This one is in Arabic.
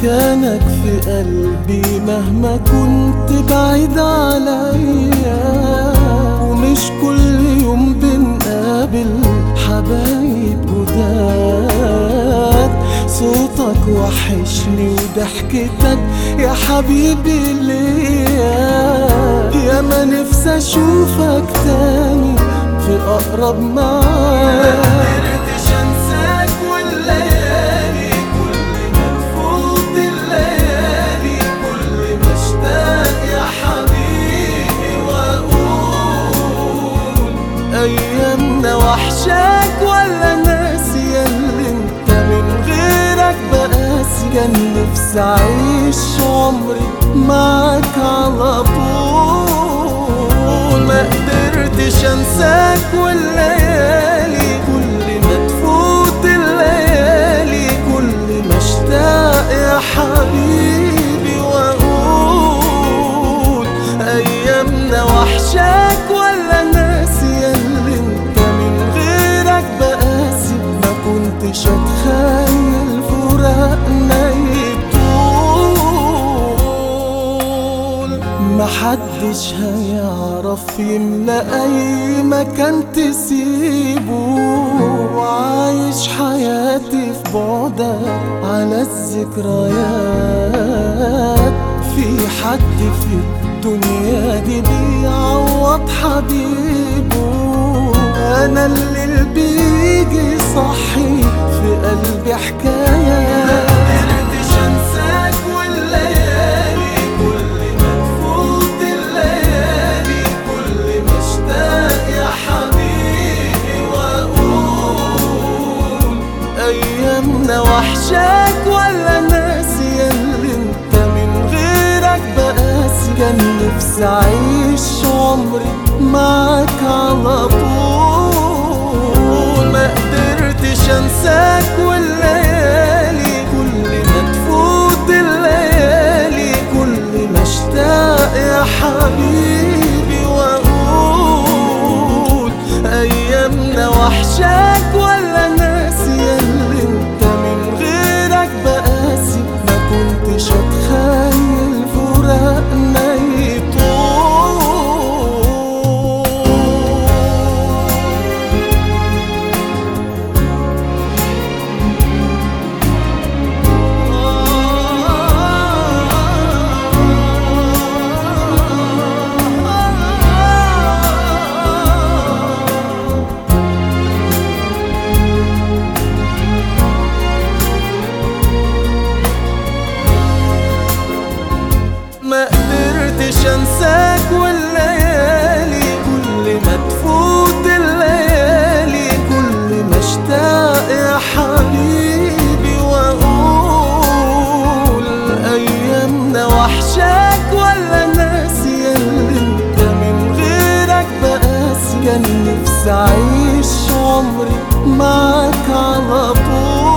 مكانك في قلبي مهما كنت بعيد عليا، ومش كل يوم بنقابل حبايب جداد. صوتك وحشني وضحكتك يا حبيبي ليا، يا ما نفسي اشوفك تاني في اقرب معاد. مقدرتش انساك والليالي كل ما تفوت الليالي، كل ما اشتاق يا حبيبي واقول ايامنا وحشاك ولا ناسي اللي انت من غيرك بقاسي؟ كان نفسي اعيش عمري معاك على طول. ما قدرتش انساك والليالي كل ما تفوت الليالي، كل ما اشتاق يا حبيبي واقول ايامنا وحشاك ولا ناسي اللي انت من غيرك بقاسي. ما كنتش اتخيل فراقنا يطول. محدش هيعرف يملى اي مكان تسيبه، وعايش حياتي في بعدك على الذكريات. في حد في الدنيا دي بيعوض حبيبه؟ انا اللي بيجي صحي في قلبي حكايات. مقدرتش انساك والليالي كل ما تفوت الليالي، كل ما اشتاق يا حبيبي واقول ايامنا وحشاك ولا ناسي اللي انت من غيرك بقاسي؟ كان نفسي اعيش عمري معاك على طول. ما قدرتش انساك والليالي كل ما تفوت الليالي، كل ما اشتاق يا حبيبي واقول ايامنا وحشاك ولا ناسي اللي انت من غيرك بقاسي. ما كنتش اتخيل فراقنا ما قدرتش انساك والليالي كل ما تفوت الليالي، كل ما اشتاق يا حبيبي واقول ايامنا وحشاك ولا ناسي اللي انت من غيرك بقاسي. كان نفسي اعيش عمري معاك على طول.